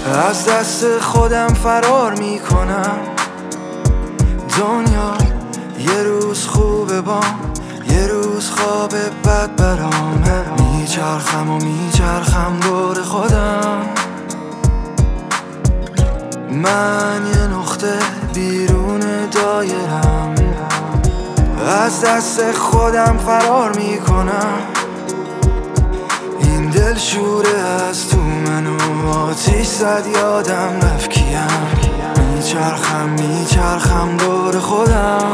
از دست خودم فرار میکنم. دنیا یه روز خوبه یه روز خواب بد برامه. میچرخم و میچرخم دور خودم. من یه نقطه بیرون دایرم. از دست خودم فرار میکنم. این دل شوره از تو منو آتیش زد یادم رفت کیم. میچرخم دور خودم.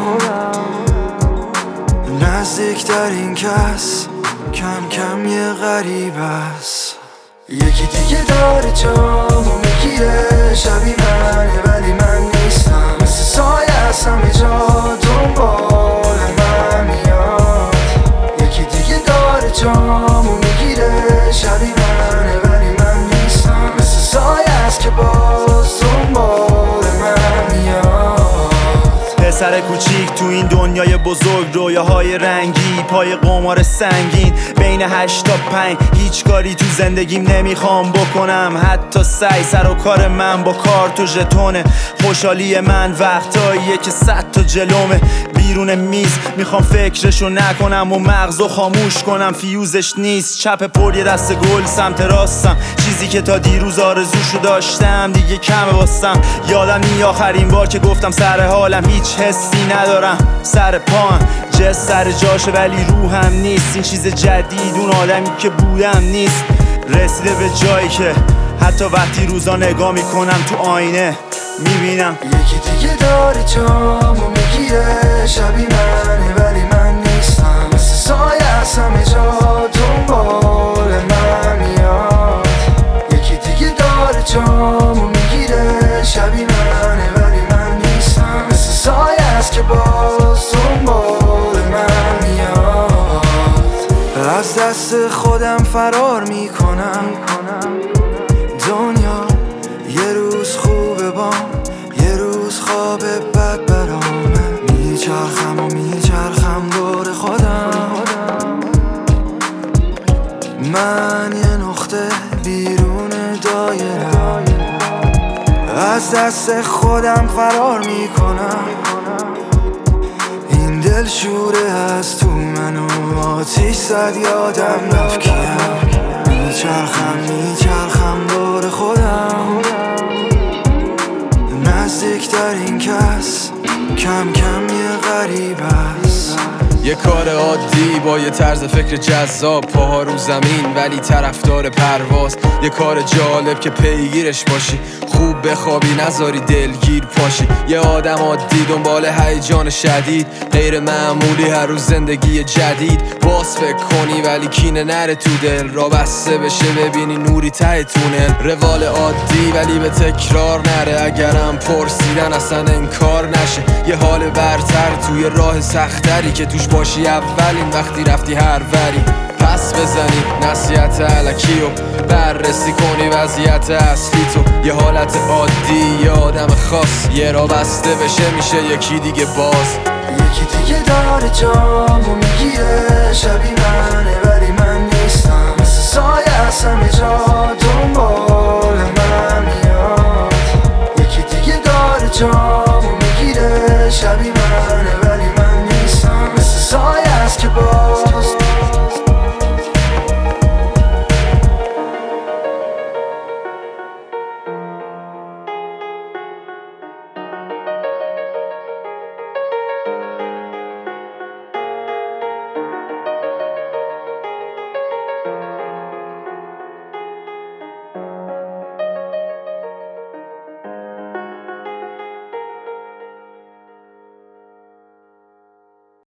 نزدیکترین کس کم کم یه غریب است. یکی دیگه داره جامو میگیره شبیه منه ولی من نیستم. مثل سایه از همه جا دنبال من میاد. یکی دیگه داره جامو میگیره شبیه منه ولی من نیستم. مثل سایه است که باز دنبال من میاد. پسر کوچیک تو این دنیای بزرگ، رویاهای رنگی پای قمار سنگین. بین 8 تا 5 هیچ کاری تو زندگیم نمیخوام بکنم. حتی سعی سر و کار من با کارت و ژتونه. خوشحالی من وقتاییه که 100 تا جلومه. بیرون میز میخوام فکرشو نکنم و مغزو خاموش کنم. فیوزش نیست. چپ پر یه دست گل سمت راستم. چیزی که تا دیروز آرزوشو داشتم دیگه کمه واسم. یادم نی آخرین بار که گفتم سر حالم هیچ حسی ندارم. سر پام جس سر جاشه ولی روحم نیست. این چیز جدید اون آدمی که بودم نیست. رسیده به جایی که حتی وقتی روزا نگاه میکنم تو آینه میبینم یکی دیگه داره جامو میگیره شبیه منه ولی من نیستم. مثل سایه از همه جا دنبال من میاد. یکی دیگه داره جامو میگیره شبیه منه ولی من نیستم. مثل سایه است که باز دنبال من میاد. از دست خودم فرار میکنم. دنیا یه روز خوبه یه روز خواب بد برامه. میچرخم و میچرخم دور خودم. من یه نقطه بیرون دایرم. از دست خودم فرار میکنم. این دل شوره از تو منو آتیش زد یادم رفت کیم. میچرخم دور خودم. نزدیکترین کس کم کم یه غریب است. یه کار عادی با یه طرز فکر جذاب. پاها رو زمین ولی طرفدار پرواز. یه کار جالب که پیگیرش باشی. خوب بخوابی نذاری دلگیر پاشی. یه آدم عادی دنبال هیجان شدید. غیر معمولی هر روز زندگی جدید. باز فکر کنی ولی کینه نره تو دل. را بسته بشه ببینی نوری ته تونل. روال عادی ولی به تکرار نره. اگرم پرسیدن اصلا انکار نشه. یه حال برتر توی راه سختری که توش باشی اولین وقتی رفتی هر وری. پس بزنی نصیحت الکی و بررسی کنی وضعیت اصلی تو. یه حالت عادی یه آدم خاص. یه را بسته بشه میشه یکی دیگه باز. یکی دیگه داره جامو میگیره شبیه منه ولی من نیستم. مثل سایه از همه جا دنبال من میاد. یکی دیگه داره جامو میگیره شبیه